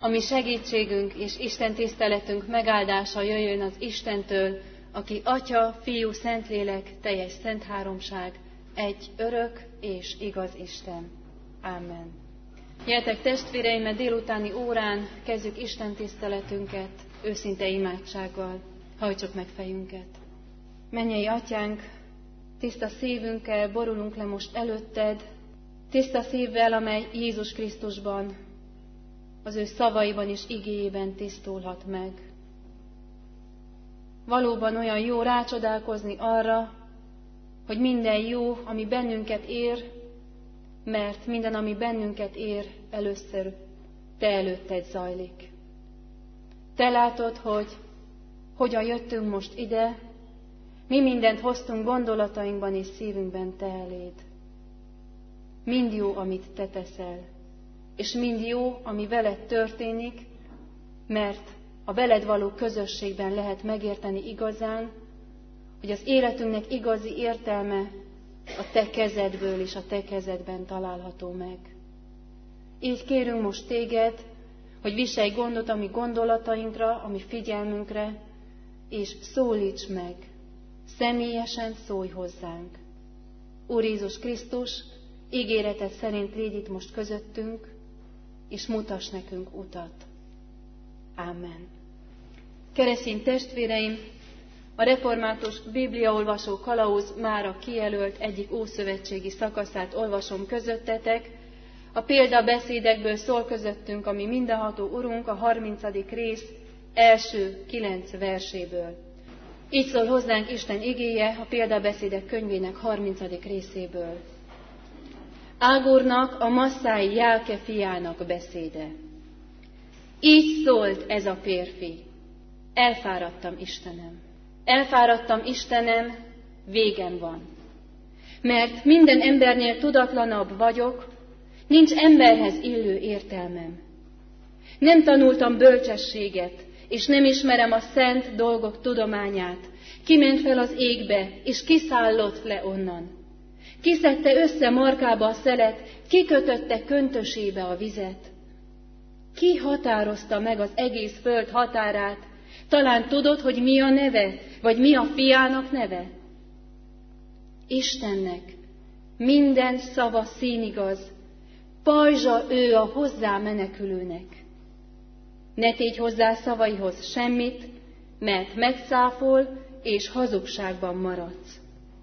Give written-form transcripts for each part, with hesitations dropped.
mi segítségünk és Isten tiszteletünk megáldása jöjjön az Istentől, aki Atya, Fiú, Szentlélek, teljes szent háromság, egy örök és igaz Isten. Amen. Gyertek testvéreim, mert délutáni órán kezdjük Isten tiszteletünket őszinte imádsággal. Hajtsuk meg fejünket. Mennyei Atyánk, tiszta szívünkkel borulunk le most előtted, tiszta szívvel, amely Jézus Krisztusban, az ő szavaiban és igéjében tisztulhat meg. Valóban olyan jó rácsodálkozni arra, hogy minden jó, ami bennünket ér, mert minden, ami bennünket ér, először Te előtted zajlik. Te látod, hogy hogyan jöttünk most ide, mi mindent hoztunk gondolatainkban és szívünkben Te eléd. Mind jó, amit Te teszel, és mind jó, ami veled történik, mert a veled való közösségben lehet megérteni igazán, hogy az életünknek igazi értelme a Te kezedből és a Te kezedben található meg. Így kérünk most Téged, hogy viselj gondot a mi gondolatainkra, a mi figyelmünkre, és szólíts meg, személyesen szólj hozzánk. Úr Jézus Krisztus, ígéreted szerint légy itt most közöttünk, és mutass nekünk utat. Ámen. Keresztény testvéreim, a református bibliaolvasó kalauz mára kijelölt egyik ószövetségi szakaszát olvasom közöttetek. A példabeszédekből szól közöttünk a mi mindenható Urunk a 30. rész első 9 verséből. Így szól hozzánk Isten igéje a példabeszédek könyvének 30. részéből. Ágúrnak, a masszái Jálke fiának beszéde. Így szólt ez a férfi. Elfáradtam, Istenem. Elfáradtam, Istenem, végem van. Mert minden embernél tudatlanabb vagyok, nincs emberhez illő értelmem. Nem tanultam bölcsességet, és nem ismerem a szent dolgok tudományát. Kiment fel az égbe, és kiszállott le onnan. Kiszedte össze markába a szelet, kikötötte köntösébe a vizet. Ki határozta meg az egész föld határát? Talán tudod, hogy mi a neve, vagy mi a fiának neve? Istennek minden szava színigaz, pajzsa ő a hozzá menekülőnek. Ne tégy hozzá szavaihoz semmit, mert megcáfol, és hazugságban maradsz.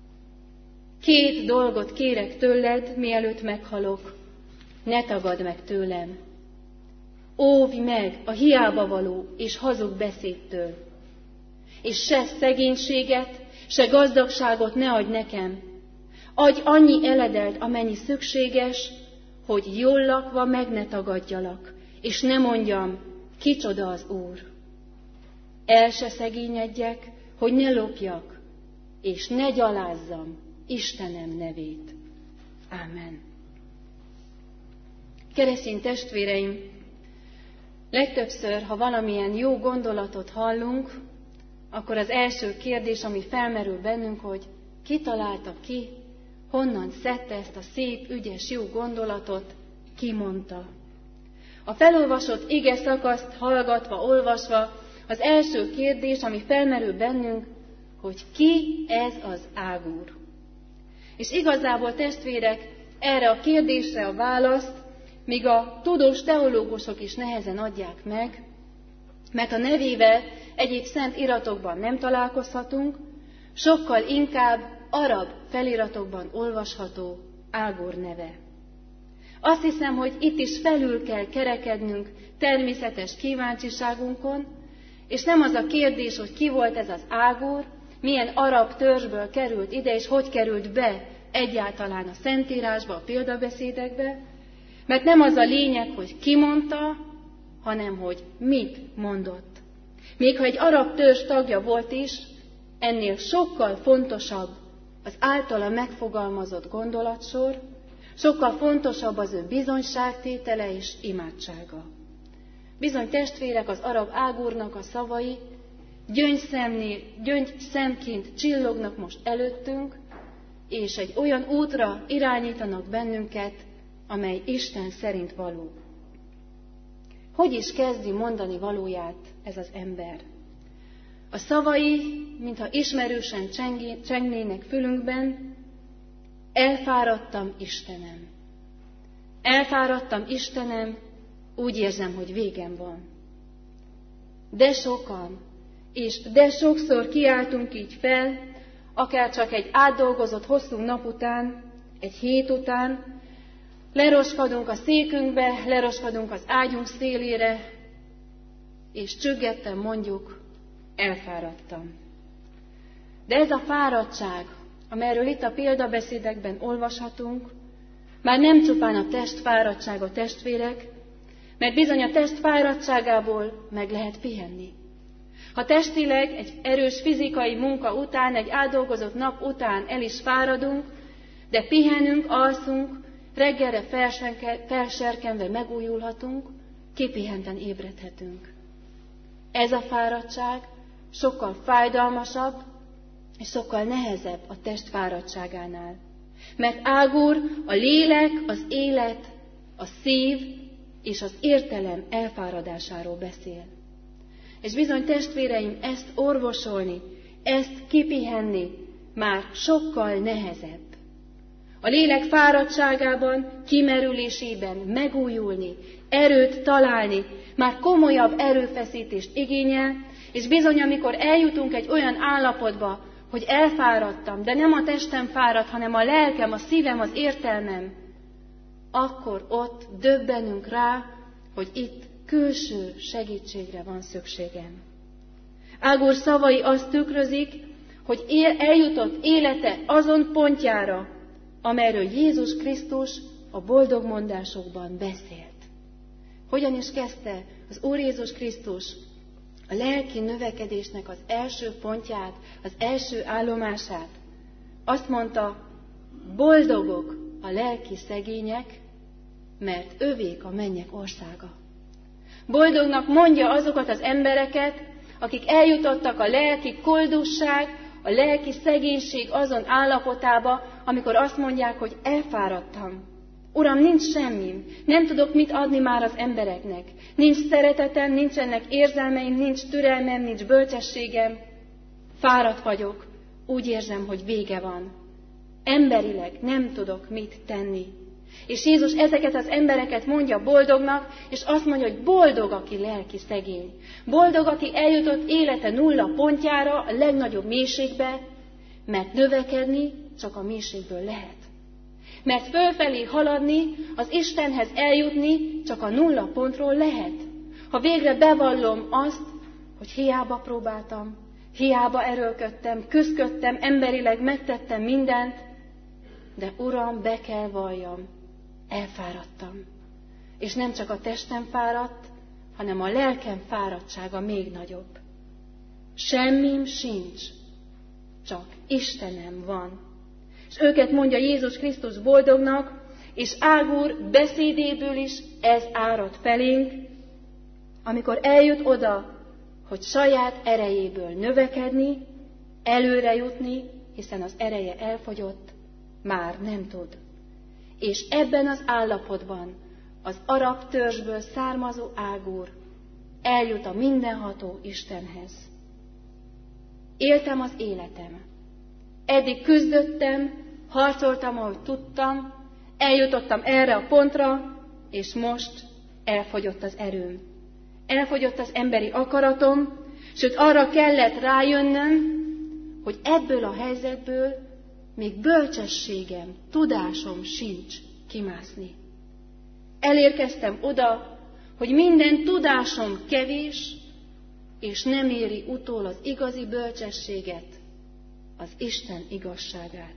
2 dolgot kérek tőled, mielőtt meghalok, ne tagadd meg tőlem. Óvj meg a hiába való és hazug beszédtől, és se szegénységet, se gazdagságot ne adj nekem. Adj annyi eledelt, amennyi szükséges, hogy jól lakva meg ne tagadjalak, és ne mondjam, kicsoda az Úr. El se szegényedjek, hogy ne lopjak, és ne gyalázzam Istenem nevét. Ámen. Keresztény testvéreim, legtöbbször, ha valamilyen jó gondolatot hallunk, akkor az első kérdés, ami felmerül bennünk, hogy ki találta ki, honnan szedte ezt a szép, ügyes, jó gondolatot, ki mondta. A felolvasott ige szakaszt hallgatva, olvasva, az első kérdés, ami felmerül bennünk, hogy ki ez az Ágúr. És igazából, testvérek, erre a kérdésre a választ míg a tudós teológusok is nehezen adják meg, mert a nevével egyéb szent iratokban nem találkozhatunk, sokkal inkább arab feliratokban olvasható Ágúr neve. Azt hiszem, hogy itt is felül kell kerekednünk természetes kíváncsiságunkon, és nem az a kérdés, hogy ki volt ez az Ágúr, milyen arab törzsből került ide, és hogy került be egyáltalán a Szentírásba, a példabeszédekbe, mert nem az a lényeg, hogy ki mondta, hanem hogy mit mondott. Még ha egy arab törzs tagja volt is, ennél sokkal fontosabb az általa megfogalmazott gondolatsor, sokkal fontosabb az ő bizonyságtétele és imádsága. Bizony, testvérek, az arab Ágúrnak a szavai gyöngyszemként csillognak most előttünk, és egy olyan útra irányítanak bennünket, amely Isten szerint való. hogy is kezdi mondani valóját ez az ember. A szavai, mintha ismerősen csengnének fülünkben: elfáradtam, Istenem. Elfáradtam, Istenem, úgy érzem, hogy végem van. De sokan, és de sokszor kiáltunk így fel, akár csak egy átdolgozott hosszú nap után, egy hét után, leroskadunk a székünkbe, leroskadunk az ágyunk szélére, és csüggetten mondjuk: elfáradtam. De ez a fáradtság, amelyről itt a példabeszédekben olvashatunk, már nem csupán a test fáradtsága, testvérek, mert bizony a test fáradtságából meg lehet pihenni. Ha testileg egy erős fizikai munka után, egy átdolgozott nap után el is fáradunk, de pihenünk, alszunk, reggelre felserkenve megújulhatunk, kipihenten ébredhetünk. Ez a fáradtság sokkal fájdalmasabb és sokkal nehezebb a test fáradtságánál. Mert Ágúr a lélek, az élet, a szív és az értelem elfáradásáról beszél. És bizony, testvéreim, ezt orvosolni, ezt kipihenni már sokkal nehezebb. A lélek fáradtságában, kimerülésében megújulni, erőt találni, már komolyabb erőfeszítést igényel, és bizony, amikor eljutunk egy olyan állapotba, hogy elfáradtam, de nem a testem fárad, hanem a lelkem, a szívem, az értelmem, akkor ott döbbenünk rá, hogy itt külső segítségre van szükségem. Ágúr szavai azt tükrözik, hogy eljutott élete azon pontjára, amelyről Jézus Krisztus a boldogmondásokban beszélt. Hogyan is kezdte az Úr Jézus Krisztus a lelki növekedésnek az első pontját, az első állomását? Azt mondta: boldogok a lelki szegények, mert övék a mennyek országa. Boldognak mondja azokat az embereket, akik eljutottak a lelki koldusság, a lelki szegénység azon állapotába, amikor azt mondják, hogy elfáradtam. Uram, nincs semmim, nem tudok mit adni már az embereknek. Nincs szeretetem, nincsenek érzelmeim, nincs türelmem, nincs bölcsességem. Fáradt vagyok, úgy érzem, hogy vége van. Emberileg nem tudok mit tenni. És Jézus ezeket az embereket mondja boldognak, és azt mondja, hogy boldog, aki lelki szegény. Boldog, aki eljutott élete nulla pontjára, a legnagyobb mélységbe, mert növekedni csak a mélységből lehet. Mert fölfelé haladni, az Istenhez eljutni csak a nulla pontról lehet. Ha végre bevallom azt, hogy hiába próbáltam, hiába erőlködtem, küszködtem, emberileg megtettem mindent, de Uram, be kell valljam, elfáradtam. És nem csak a testem fáradt, hanem a lelkem fáradtsága még nagyobb. Semmim sincs, csak Istenem van. És őket mondja Jézus Krisztus boldognak, és Ágúr beszédéből is ez árad felénk, amikor eljut oda, hogy saját erejéből növekedni, előre jutni, hiszen az ereje elfogyott, már nem tud. És ebben az állapotban az arab törzsből származó Ágúr eljut a mindenható Istenhez. Éltem az életem. Eddig küzdöttem, harcoltam, ahogy tudtam, eljutottam erre a pontra, és most elfogyott az erőm. Elfogyott az emberi akaratom, sőt arra kellett rájönnöm, hogy ebből a helyzetből még bölcsességem, tudásom sincs kimászni. Elérkeztem oda, hogy minden tudásom kevés, és nem éri utol az igazi bölcsességet, az Isten igazságát.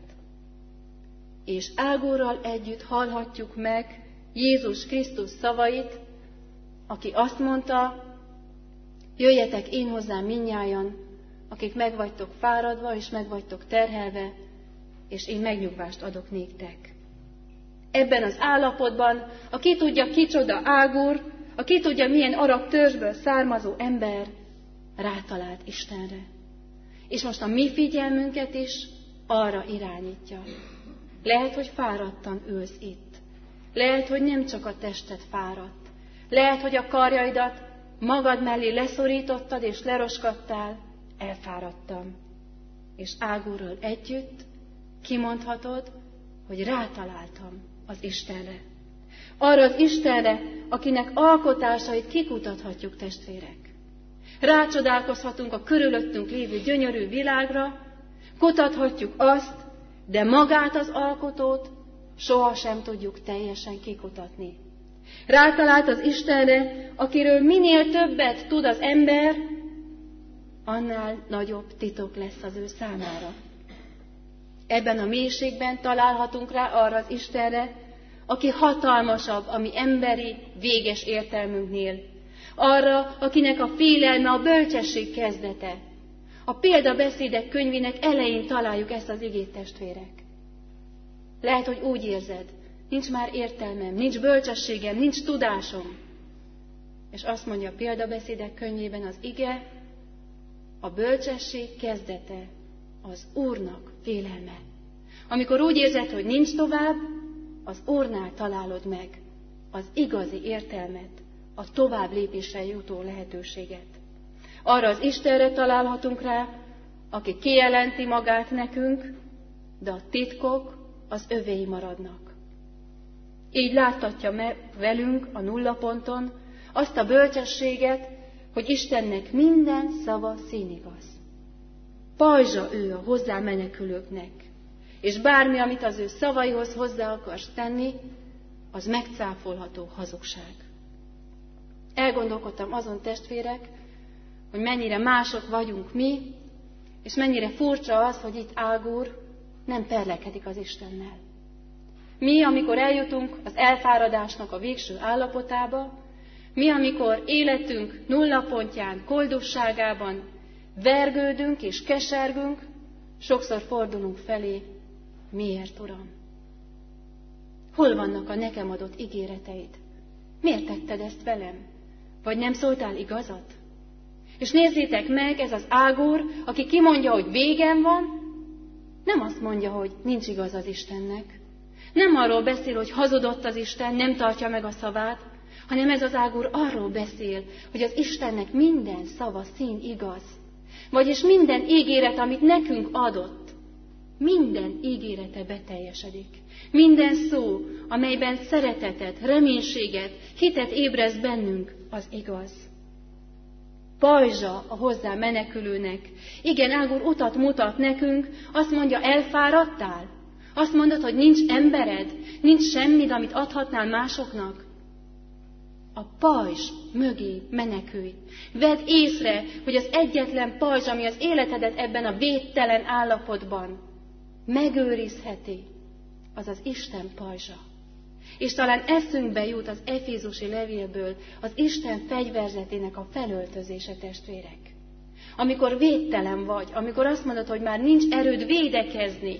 És Ágúrral együtt hallhatjuk meg Jézus Krisztus szavait, aki azt mondta: jöjjetek én hozzám mindnyájan, akik meg vagytok fáradva és meg vagytok terhelve, és én megnyugvást adok néktek. Ebben az állapotban, aki tudja kicsoda Ágúr, aki tudja milyen arab törzsből származó ember, rátalált Istenre. És most a mi figyelmünket is arra irányítja. Lehet, hogy fáradtan ülsz itt. Lehet, hogy nem csak a tested fáradt. Lehet, hogy a karjaidat magad mellé leszorítottad és leroskadtál, elfáradtam. És Ágúrral együtt kimondhatod, hogy rátaláltam az Istenre. Arra az Istenre, akinek alkotásait kikutathatjuk, testvérek. Rácsodálkozhatunk a körülöttünk lévő gyönyörű világra, kutathatjuk azt, de magát az alkotót sohasem tudjuk teljesen kikutatni. Rátalált az Istenre, akiről minél többet tud az ember, annál nagyobb titok lesz az ő számára. Ebben a mélységben találhatunk rá arra az Istenre, aki hatalmasabb a mi emberi, véges értelmünknél. Arra, akinek a félelme a bölcsesség kezdete. A példabeszédek könyvének elején találjuk ezt az igét, testvérek. Lehet, hogy úgy érzed, nincs már értelmem, nincs bölcsességem, nincs tudásom. És azt mondja a példabeszédek könyvében az ige, a bölcsesség kezdete az Úrnak félelme. Amikor úgy érzed, hogy nincs tovább, az Úrnál találod meg az igazi értelmet, a tovább lépésre jutó lehetőséget. Arra az Istenre találhatunk rá, aki kijelenti magát nekünk, de a titkok az övéi maradnak. Így láttatja meg velünk a nullaponton azt a bölcsességet, hogy Istennek minden szava színigaz. Pajzsa ő a hozzá menekülőknek, és bármi, amit az ő szavaihoz hozzá akarsz tenni, az megcáfolható hazugság. Elgondolkodtam azon, testvérek, hogy mennyire mások vagyunk mi, és mennyire furcsa az, hogy itt Ágúr nem perlekedik az Istennel. Mi, amikor eljutunk az elfáradásnak a végső állapotába, mi, amikor életünk nullapontján, koldusságában vergődünk és kesergünk, sokszor fordulunk felé. Miért, Uram? Hol vannak a nekem adott ígéreteid? Miért tetted ezt velem? Vagy nem szóltál igazat? És nézzétek meg, ez az Ágúr, aki kimondja, hogy végem van, nem azt mondja, hogy nincs igaz az Istennek. Nem arról beszél, hogy hazudott az Isten, nem tartja meg a szavát, hanem ez az Ágúr arról beszél, hogy az Istennek minden szava szín igaz. Vagyis minden ígéret, amit nekünk adott, minden ígérete beteljesedik. Minden szó, amelyben szeretetet, reménységet, hitet ébreszt bennünk, az igaz. Pajzsa a hozzá menekülőnek. Igen, Ágúr utat mutat nekünk, azt mondja, elfáradtál? Azt mondod, hogy nincs embered, nincs semmid, amit adhatnál másoknak? A pajzs mögé menekülj. Vedd észre, hogy az egyetlen pajzs, ami az életedet ebben a védtelen állapotban megőrizheti, az az Isten pajzsa. És talán eszünkbe jut az Efézusi levélből az Isten fegyverzetének a felöltözése, testvérek. Amikor védtelen vagy, amikor azt mondod, hogy már nincs erőd védekezni,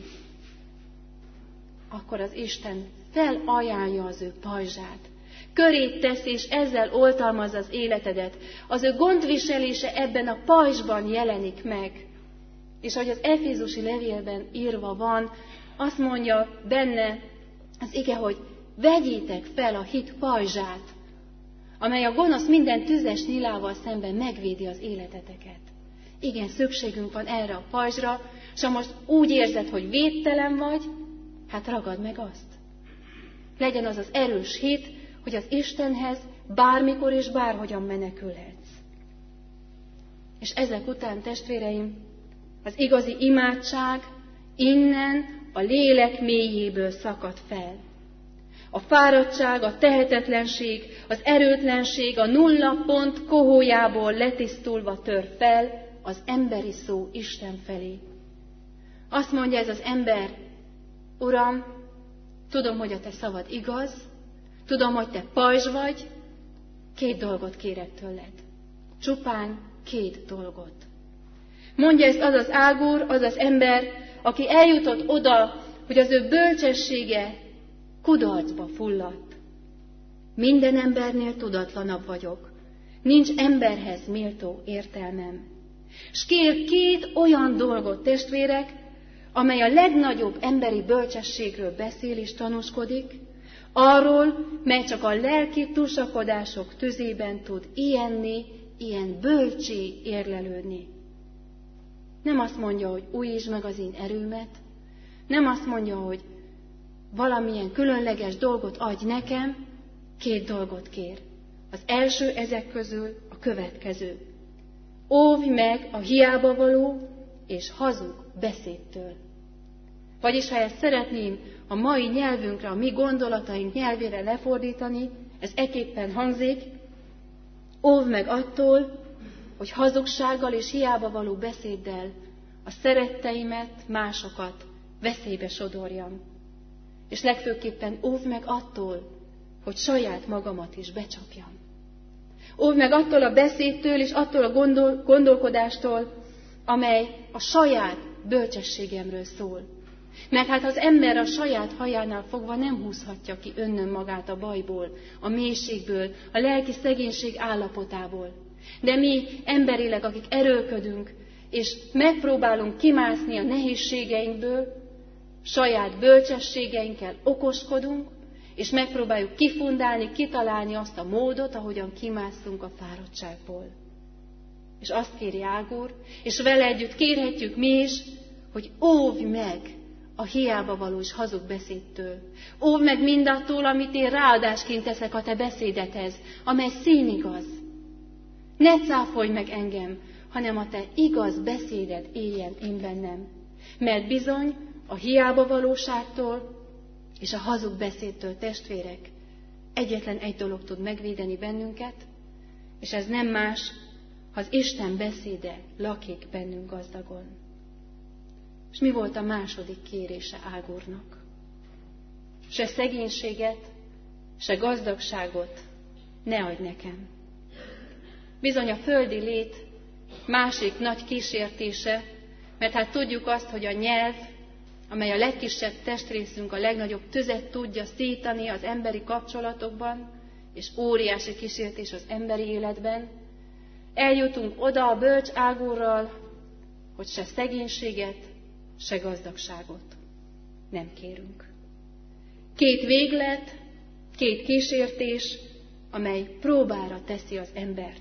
akkor az Isten felajánlja az ő pajzsát. Körét tesz, és ezzel oltalmazza az életedet. Az ő gondviselése ebben a pajzsban jelenik meg. És ahogy az Efézusi levélben írva van, azt mondja benne az ige, hogy vegyétek fel a hit pajzsát, amely a gonosz minden tüzes nyilával szemben megvédi az életeteket. Igen, szükségünk van erre a pajzsra, és ha most úgy érzed, hogy védtelen vagy, hát ragad meg azt. Legyen az az erős hit, hogy az Istenhez bármikor és bárhogyan menekülhetsz. És ezek után, testvéreim, az igazi imádság innen a lélek mélyéből szakad fel. A fáradtság, a tehetetlenség, az erőtlenség a nulla pont kohójából letisztulva tör fel az emberi szó Isten felé. Azt mondja ez az ember, Uram, tudom, hogy a te szavad igaz, tudom, hogy te pajzs vagy, 2 dolgot kérek tőled. Csupán 2 dolgot. Mondja ezt az az Ágúr, az az ember, aki eljutott oda, hogy az ő bölcsessége kudarcba fulladt. Minden embernél tudatlanabb vagyok. Nincs emberhez méltó értelmem. S kér 2 olyan dolgot, testvérek, amely a legnagyobb emberi bölcsességről beszél és tanúskodik, Arról, mely csak a lelki tusakodások tüzében tud ilyen bölcsé érlelődni. Nem azt mondja, hogy újítsd meg az én erőmet, nem azt mondja, hogy valamilyen különleges dolgot adj nekem, 2 dolgot kér. Az első ezek közül a következő. Óvj meg a hiába való és hazug beszédtől. Vagyis, ha ezt szeretném a mai nyelvünkre, a mi gondolataink nyelvére lefordítani, ez eképpen hangzik, óvj meg attól, hogy hazugsággal és hiába való beszéddel a szeretteimet, másokat veszélybe sodorjam. És legfőképpen óvj meg attól, hogy saját magamat is becsapjam. Óvj meg attól a beszédtől és attól a gondolkodástól, amely a saját bölcsességemről szól. Mert hát az ember a saját hajánál fogva nem húzhatja ki önnön magát a bajból, a mélységből, a lelki szegénység állapotából. De mi emberileg, akik erőlködünk, és megpróbálunk kimászni a nehézségeinkből, saját bölcsességeinkkel okoskodunk, és megpróbáljuk kifundálni, kitalálni azt a módot, ahogyan kimászunk a fáradtságból. És azt kéri Ágúr, és vele együtt kérhetjük mi is, hogy óvj meg a hiába való és hazug beszédtől. Óvj meg mindattól, amit én ráadásként teszek a te beszédedhez, amely színigaz. Ne cáfolj meg engem, hanem a te igaz beszéded éljen én bennem. Mert bizony a hiába valóságtól és a hazug beszédtől, testvérek, egyetlen egy dolog tud megvédeni bennünket, és ez nem más, ha az Isten beszéde lakik bennünk gazdagon. És mi volt a második kérése Ágúrnak? Se szegénységet, se gazdagságot ne adj nekem. Bizony a földi lét másik nagy kísértése, mert hát tudjuk azt, hogy a nyelv, amely a legkisebb testrészünk, a legnagyobb tüzet tudja szítani az emberi kapcsolatokban, és óriási kísértés az emberi életben, eljutunk oda a bölcs Ágúrral, hogy se szegénységet, se gazdagságot nem kérünk. 2 véglet, 2 kísértés, amely próbára teszi az embert.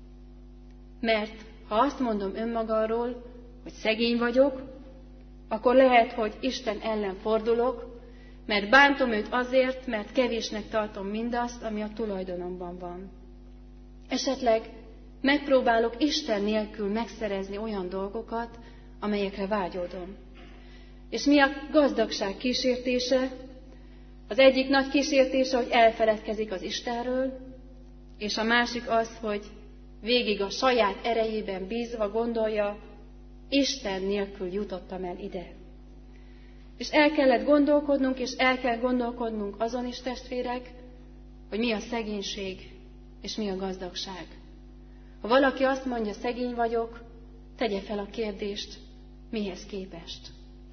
Mert ha azt mondom önmagamról, hogy szegény vagyok, akkor lehet, hogy Isten ellen fordulok, mert bántom őt azért, mert kevésnek tartom mindazt, ami a tulajdonomban van. Esetleg megpróbálok Isten nélkül megszerezni olyan dolgokat, amelyekre vágyódom. És mi a gazdagság kísértése? Az egyik nagy kísértése, hogy elfeledkezik az Istenről, és a másik az, hogy végig a saját erejében bízva gondolja, Isten nélkül jutottam el ide. És el kellett gondolkodnunk, és el kell gondolkodnunk azon is, testvérek, hogy mi a szegénység, és mi a gazdagság. Ha valaki azt mondja, szegény vagyok, tegye fel a kérdést, mihez képest.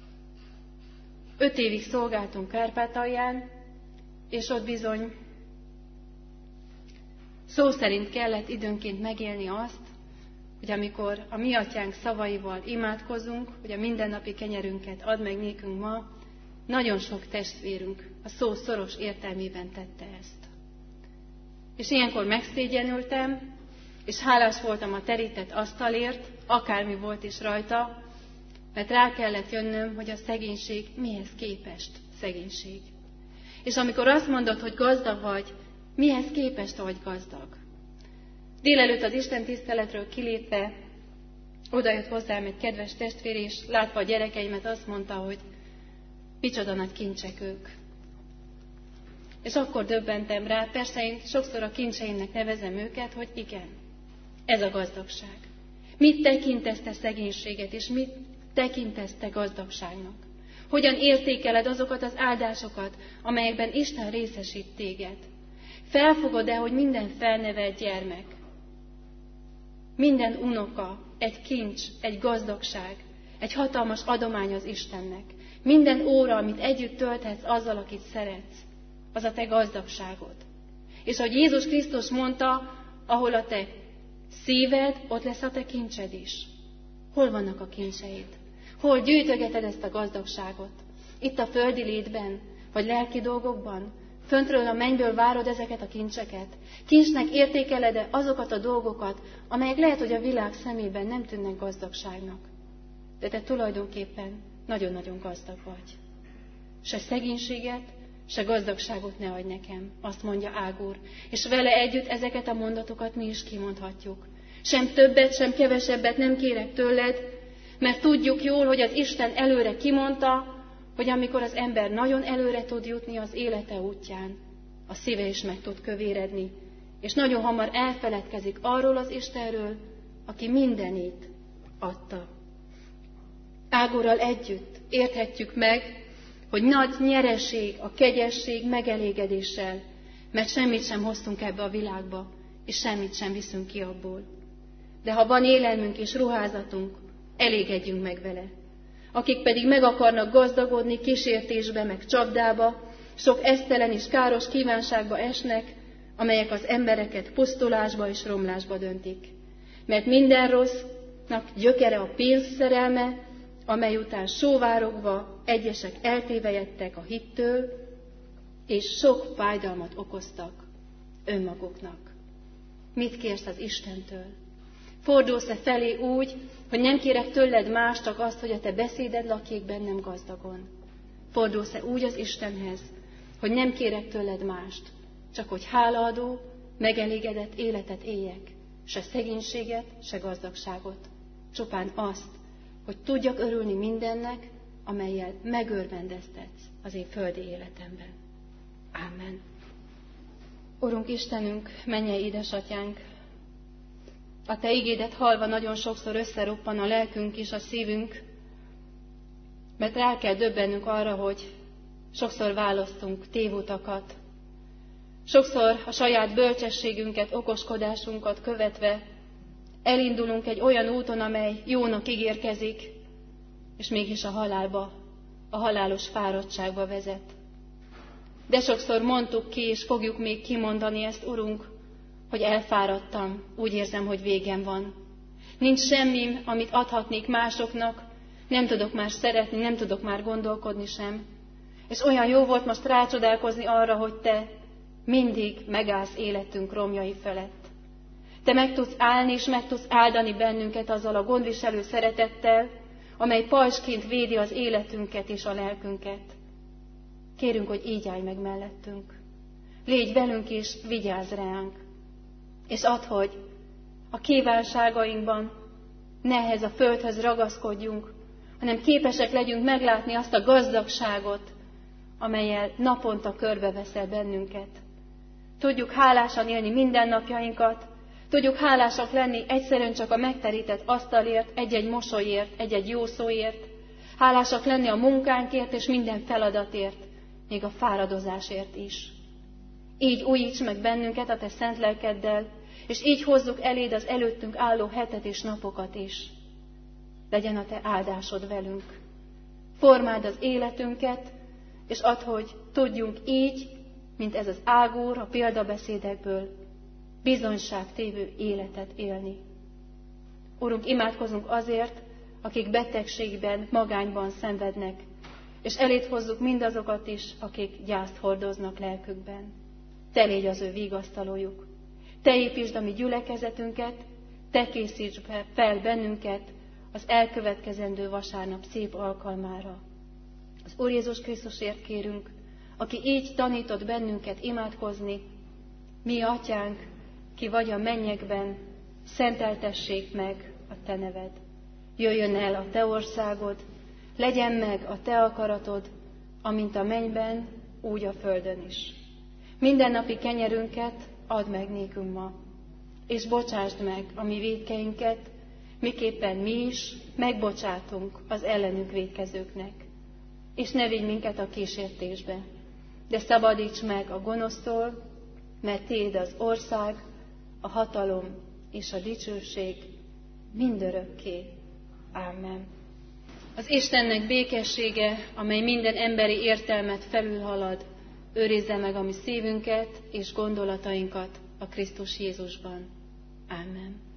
5 évig szolgáltunk Kárpátalján, és ott bizony szó szerint kellett időnként megélni azt, hogy amikor a mi atyánk szavaival imádkozunk, hogy a mindennapi kenyerünket add meg nékünk ma, nagyon sok testvérünk a szó szoros értelmében tette ezt. És ilyenkor megszégyenültem, és hálás voltam a terített asztalért, akármi volt is rajta, mert rá kellett jönnöm, hogy a szegénység mihez képest szegénység. És amikor azt mondod, hogy gazdag vagy, mihez képest vagy gazdag? Délelőtt az Isten tiszteletről kilépve odajött hozzám egy kedves testvér, és látva a gyerekeimet azt mondta, hogy micsoda nagy kincsek ők. És akkor döbbentem rá, persze én sokszor a kincseimnek nevezem őket, hogy igen, ez a gazdagság. Mit tekintesz te szegénységet, és mit tekintesz te gazdagságnak? Hogyan értékeled azokat az áldásokat, amelyekben Isten részesít téged? Felfogod-e, hogy minden felnevelt gyermek, minden unoka egy kincs, egy gazdagság, egy hatalmas adomány az Istennek. Minden óra, amit együtt tölthetsz azzal, akit szeretsz, az a te gazdagságod. És ahogy Jézus Krisztus mondta, ahol a te szíved, ott lesz a te kincsed is. Hol vannak a kincseid? Hol gyűjtögeted ezt a gazdagságot? Itt a földi létben, vagy lelki dolgokban, Föntről a mennyből várod ezeket a kincseket? Kincsnek értékeled-e azokat a dolgokat, amelyek lehet, hogy a világ szemében nem tűnnek gazdagságnak? De te tulajdonképpen nagyon-nagyon gazdag vagy. Se szegénységet, se gazdagságot ne adj nekem, azt mondja Ágór. És vele együtt ezeket a mondatokat mi is kimondhatjuk. Sem többet, sem kevesebbet nem kérek tőled, mert tudjuk jól, hogy az Isten előre kimondta, hogy amikor az ember nagyon előre tud jutni az élete útján, a szíve is meg tud kövéredni, és nagyon hamar elfeledkezik arról az Istenről, aki mindenit adta. Ágórral együtt érthetjük meg, hogy nagy nyereség a kegyesség megelégedéssel, mert semmit sem hoztunk ebbe a világba, és semmit sem viszünk ki abból. De ha van élelmünk és ruházatunk, elégedjünk meg vele. Akik pedig meg akarnak gazdagodni kísértésbe, meg csapdába, sok esztelen és káros kívánságba esnek, amelyek az embereket pusztulásba és romlásba döntik. Mert minden rossznak gyökere a pénz szerelme, amely után sóvárogva egyesek eltévejedtek a hittől, és sok fájdalmat okoztak önmaguknak. Mit kérsz az Istentől? Fordulsz-e felé úgy, hogy nem kérek tőled más, csak azt, hogy a te beszéded lakjék bennem gazdagon? Fordulsz-e úgy az Istenhez, hogy nem kérek tőled mást, csak hogy hálaadó, megelégedett életet éljek, se szegénységet, se gazdagságot, csupán azt, hogy tudjak örülni mindennek, amellyel megörvendeztetsz az én földi életemben. Ámen. Urunk Istenünk, mennyei édesatyánk, a te igédet hallva nagyon sokszor összeroppan a lelkünk és a szívünk, mert rá kell döbbennünk arra, hogy sokszor választunk tévutakat, sokszor a saját bölcsességünket, okoskodásunkat követve elindulunk egy olyan úton, amely jónak ígérkezik, és mégis a halálba, a halálos fáradtságba vezet. De sokszor mondtuk ki, és fogjuk még kimondani ezt, Urunk, hogy elfáradtam, úgy érzem, hogy végem van. Nincs semmim, amit adhatnék másoknak, nem tudok már szeretni, nem tudok már gondolkodni sem. És olyan jó volt most rácsodálkozni arra, hogy te mindig megállsz életünk romjai felett. Te meg tudsz állni, és meg tudsz áldani bennünket azzal a gondviselő szeretettel, amely pajzsként védi az életünket és a lelkünket. Kérünk, hogy így állj meg mellettünk. Légy velünk, és vigyázz ránk. És add, hogy a kívánságainkban ne ehhez a földhöz ragaszkodjunk, hanem képesek legyünk meglátni azt a gazdagságot, amellyel naponta körbeveszel bennünket. Tudjuk hálásan élni mindennapjainkat, tudjuk hálásak lenni egyszerűen csak a megterített asztalért, egy-egy mosolyért, egy-egy jó szóért, hálásak lenni a munkánkért és minden feladatért, még a fáradozásért is. Így újíts meg bennünket a te szent lelkeddel, és így hozzuk eléd az előttünk álló hetet és napokat is. Legyen a te áldásod velünk. Formáld az életünket, és add, hogy tudjunk így, mint ez az Ágór a példabeszédekből, bizonyságtévő életet élni. Urunk, imádkozunk azért, akik betegségben, magányban szenvednek, és eléd hozzuk mindazokat is, akik gyászt hordoznak lelkükben. Te légy az ő vigasztalójuk. Te építsd a mi gyülekezetünket, te készíts fel bennünket az elkövetkezendő vasárnap szép alkalmára. Az Úr Jézus Krisztusért kérünk, aki így tanított bennünket imádkozni, mi atyánk, ki vagy a mennyekben, szenteltessék meg a te neved. Jöjjön el a te országod, legyen meg a te akaratod, amint a mennyben, úgy a földön is. Mindennapi kenyerünket add meg nékünk ma, és bocsásd meg a mi vétkeinket, miképpen mi is megbocsátunk az ellenünk vétkezőknek. És ne vigy minket a kísértésbe, de szabadíts meg a gonosztól, mert tiéd az ország, a hatalom és a dicsőség mindörökké. Ámen. Az Istennek békessége, amely minden emberi értelmet felülhalad, őrizze meg a mi szívünket és gondolatainkat a Krisztus Jézusban. Ámen.